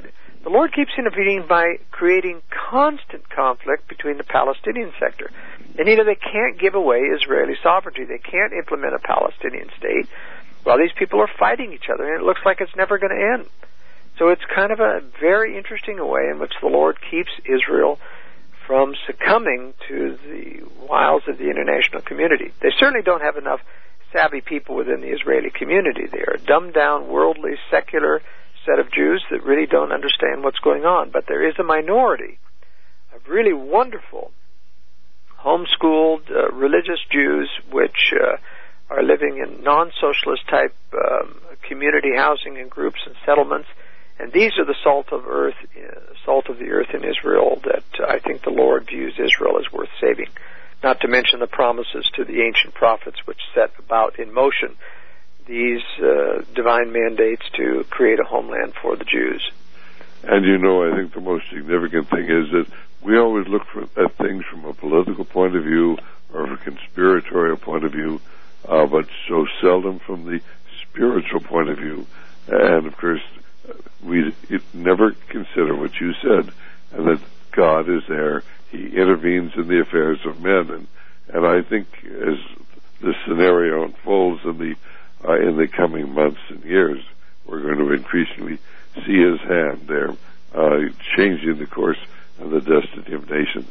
the Lord keeps intervening by creating constant conflict between the Palestinian sector. And, you know, they can't give away Israeli sovereignty. They can't implement a Palestinian state while these people are fighting each other, and it looks like it's never going to end. So it's kind of a very interesting way in which the Lord keeps Israel from succumbing to the wiles of the international community. They certainly don't have enough savvy people within the Israeli community. They are a dumbed-down, worldly, secular set of Jews that really don't understand what's going on. But there is a minority of really wonderful, homeschooled, uh, religious Jews which uh, are living in non-socialist type um, community housing and groups and settlements. And these are the salt of earth, uh, salt of the earth in Israel that uh, I think the Lord views Israel as worth saving. Not to mention the promises to the ancient prophets which set about in motion these uh, divine mandates to create a homeland for the Jews. And you know, I think the most significant thing is that we always look for, at things from a political point of view or a conspiratorial point of view, uh, but so seldom from the spiritual point of view. And of course, we it never consider what you said, and that God is there. He intervenes in the affairs of men, and and I think as this scenario unfolds in the uh, in the coming months and years, we're going to increasingly see His hand there, uh, changing the course and the destiny of nations.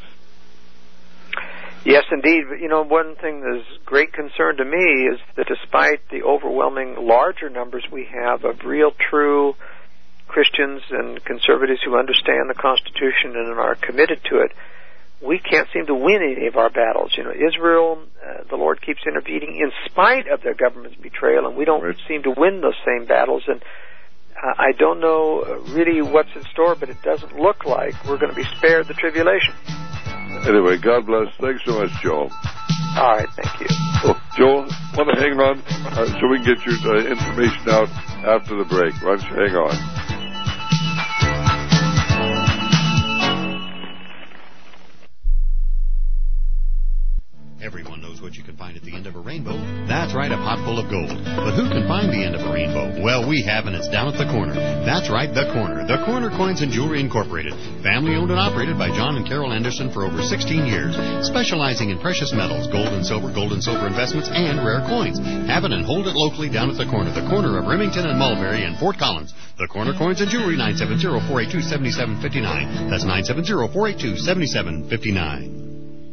Yes, indeed. You know, one thing that's great concern to me is that despite the overwhelming larger numbers we have of real, true Christians and conservatives who understand the Constitution and are committed to it, we can't seem to win any of our battles. You know, Israel, uh, the Lord keeps intervening in spite of their government's betrayal, and we don't right. seem to win those same battles. And uh, I don't know really what's in store, but it doesn't look like we're going to be spared the tribulation. Anyway, God bless. Thanks so much, Joel. All right, thank you. Oh, Joel, want to hang on uh, so we can get your uh, information out after the break. Why don't you hang on? Everyone knows what you can find at the end of a rainbow. That's right, a pot full of gold. But who can find the end of a rainbow? Well, we have, and it's down at the Corner. That's right, the Corner. The Corner Coins and Jewelry Incorporated. Family owned and operated by John and Carol Anderson for over sixteen years. Specializing in precious metals, gold and silver, gold and silver investments, and rare coins. Have it and hold it locally down at the Corner. The corner of Remington and Mulberry and Fort Collins. The Corner Coins and Jewelry, nine seven zero, four eight two, seven seven five nine. That's nine seven zero, four eight two, seven seven five nine.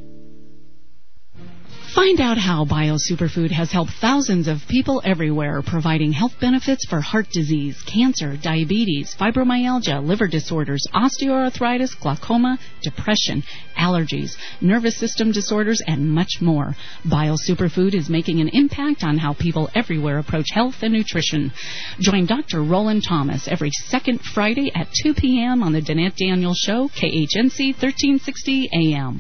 Find out how BioSuperfood has helped thousands of people everywhere, providing health benefits for heart disease, cancer, diabetes, fibromyalgia, liver disorders, osteoarthritis, glaucoma, depression, allergies, nervous system disorders, and much more. BioSuperfood is making an impact on how people everywhere approach health and nutrition. Join Doctor Roland Thomas every second Friday at two p.m. on the Danette Daniels Show, K H N C thirteen sixty A M.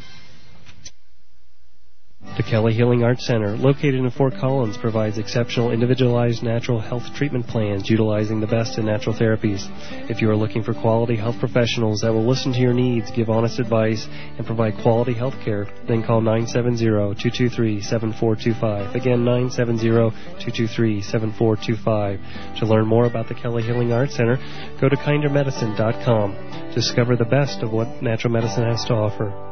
The Kelly Healing Arts Center, located in Fort Collins, provides exceptional individualized natural health treatment plans utilizing the best in natural therapies. If you are looking for quality health professionals that will listen to your needs, give honest advice, and provide quality health care, then call nine seven zero, two two three, seven four two five. Again, nine seven zero, two two three, seven four two five. To learn more about the Kelly Healing Arts Center, go to kinder medicine dot com. Discover the best of what natural medicine has to offer.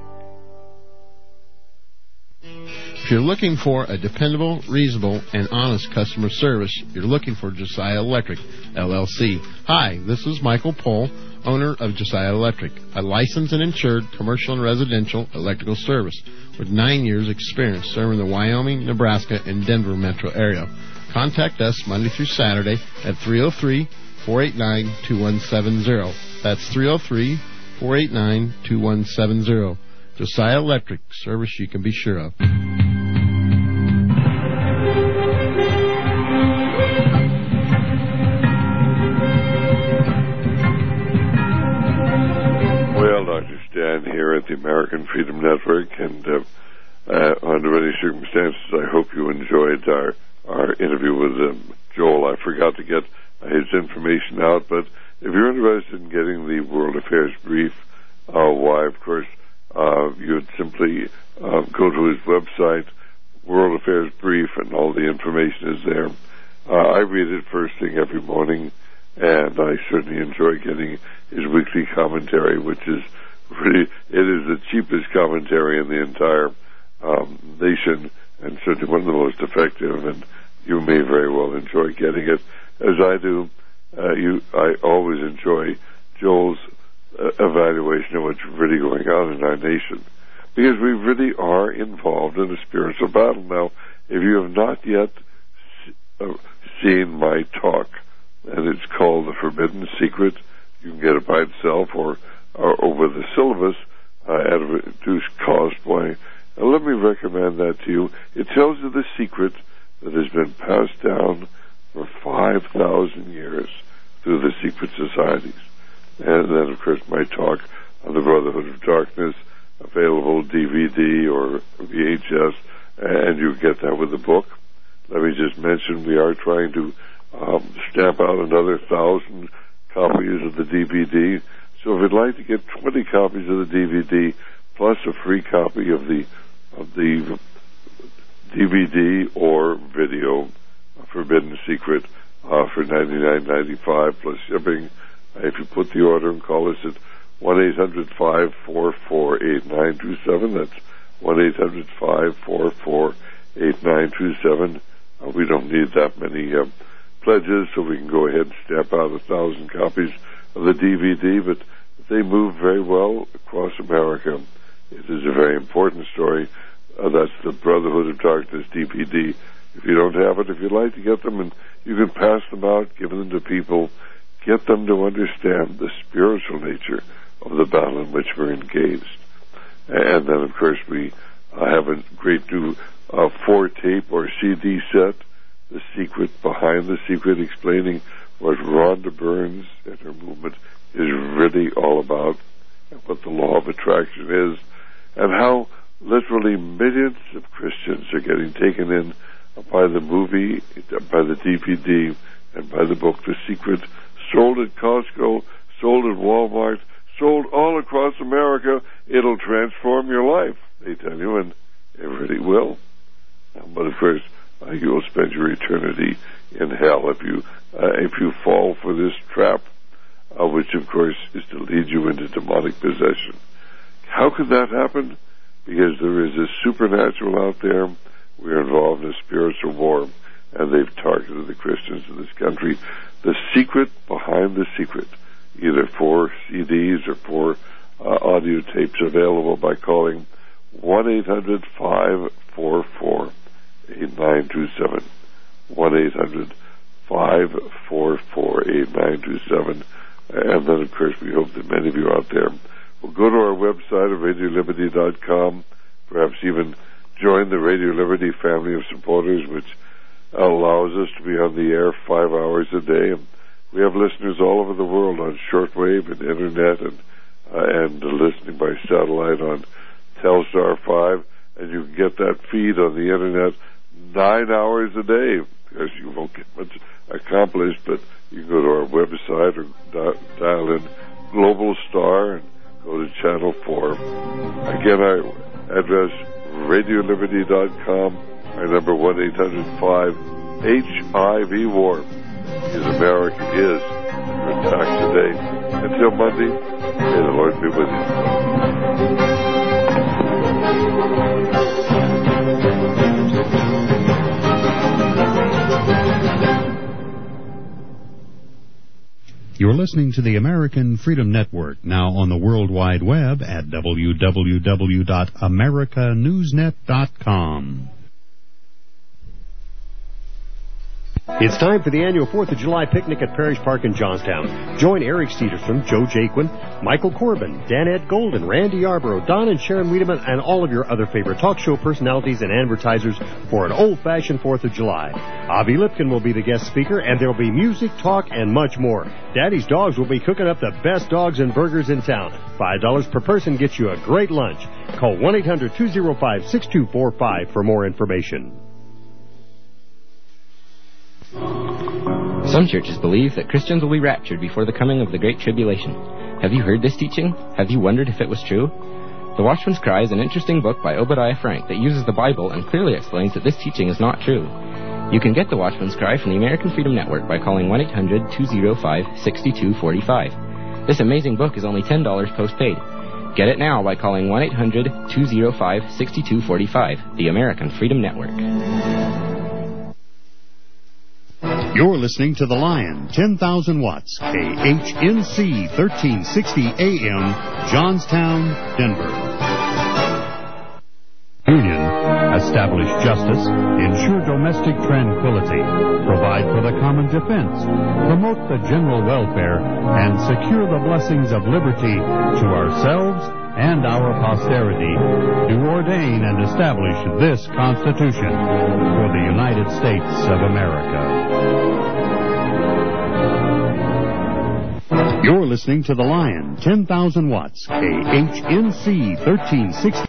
If you're looking for a dependable, reasonable, and honest customer service, you're looking for Josiah Electric, L L C. Hi, this is Michael Pohl, owner of Josiah Electric, a licensed and insured commercial and residential electrical service with nine years experience serving the Wyoming, Nebraska, and Denver metro area. Contact us Monday through Saturday at three oh three, four eight nine, two one seven zero. That's three oh three, four eight nine, two one seven zero. Josiah Electric, service you can be sure of. Well, Doctor Stan here at the American Freedom Network, and uh, uh, under any circumstances, I hope you enjoyed our our interview with um, Joel. I forgot to get uh, his information out, but if you're interested in getting the World Affairs Brief, uh, why, of course, uh, you'd simply uh, go to his website, World Affairs Brief, and all the information is there. Uh, I read it first thing every morning and I certainly enjoy getting his weekly commentary, which is really, it is the cheapest commentary in the entire um, nation, and certainly one of the most effective, and you may very well enjoy getting it, as I do. Uh, you, I always enjoy Joel's uh, evaluation of what's really going on in our nation, because we really are involved in a spiritual battle. Now, if you have not yet uh, seen my talk, and it's called The Forbidden Secret, you can get it by itself or, or over the syllabus uh, at a reduced cost. Why, uh, let me recommend that to you. It tells you the secret that has been passed down for five thousand years through the secret societies. And then, of course, my talk on the Brotherhood of Darkness, available D V D or V H S, and you get that with the book. Let me just mention we are trying to um, stamp out another thousand copies of the D V D. So if you'd like to get twenty copies of the D V D plus a free copy of the of the D V D or video, Forbidden Secret, uh, for ninety-nine ninety-five plus shipping, uh, if you put the order and call us at one eight hundred five four four eight nine two seven. That's one eight hundred five four four eight nine two seven. Uh, we don't need that many uh, pledges, so we can go ahead and stamp out a thousand copies of the D V D, but they move very well across America. It is a very important story. Uh, that's the Brotherhood of Darkness D V D. If you don't have it, if you'd like to get them, and you can pass them out, give them to people, get them to understand the spiritual nature of the battle in which we're engaged. And then, of course, we uh, have a great new uh, four-tape or C D set, The Secret Behind the Secret, explaining what Rhonda Burns and her movement is really all about, and what the law of attraction is, and how literally millions of Christians are getting taken in by the movie, by the D V D, and by the book, The Secret, sold at Costco, sold at Walmart, sold all across America. It'll transform your life, they tell you, and it really will. But of course, uh, you will spend your eternity in hell if you uh, if you fall for this trap, uh, which of course is to lead you into demonic possession. How could that happen? Because there is a supernatural out there. We're involved in a spiritual war, and they've targeted the Christians in this country. The Secret Behind the Secret, either four C Ds or four uh, audio tapes, available by calling one eight hundred five four four eight nine two seven. one eight hundred five four four eight nine two seven. And then, of course, we hope that many of you out there will go to our website at radio liberty dot com, perhaps even join the Radio Liberty family of supporters, which allows us to be on the air five hours a day. And we have listeners all over the world on shortwave and internet, and uh, and listening by satellite on Telstar five, and you can get that feed on the internet nine hours a day, because you won't get much accomplished, but you can go to our website or di- dial in Global Star and go to Channel four. Again, our address, radio liberty dot com, our number one eight hundred five H I V war, because America is under attack today. Until Monday, may the Lord be with you. You're listening to the American Freedom Network, now on the World Wide Web at w w w dot america news net dot com. It's time for the annual fourth of July picnic at Parish Park in Johnstown. Join Eric Steederstrom, Joe Jaquin, Michael Corbin, Dan Ed Golden, Randy Yarborough, Don and Sharon Wiedemann, and all of your other favorite talk show personalities and advertisers for an old-fashioned fourth of July. Avi Lipkin will be the guest speaker, and there will be music, talk, and much more. Daddy's Dogs will be cooking up the best dogs and burgers in town. five dollars per person gets you a great lunch. Call one eight hundred two oh five six two four five for more information. Some churches believe that Christians will be raptured before the coming of the Great Tribulation. Have you heard this teaching? Have you wondered if it was true? The Watchman's Cry is an interesting book by Obadiah Frank that uses the Bible and clearly explains that this teaching is not true. You can get the Watchman's Cry from the American Freedom Network by calling one eight hundred two oh five six two four five. This amazing book is only ten dollars postpaid. Get it now by calling one eight hundred two oh five six two four five, the American Freedom Network. You're listening to The Lion, ten thousand watts, K H N C, thirteen sixty A M, Johnstown, Denver. Union, establish justice, ensure domestic tranquility, provide for the common defense, promote the general welfare, and secure the blessings of liberty to ourselves and our posterity, do ordain and establish this Constitution for the United States of America. You're listening to The Lion, ten thousand watts, K H N C, thirteen sixty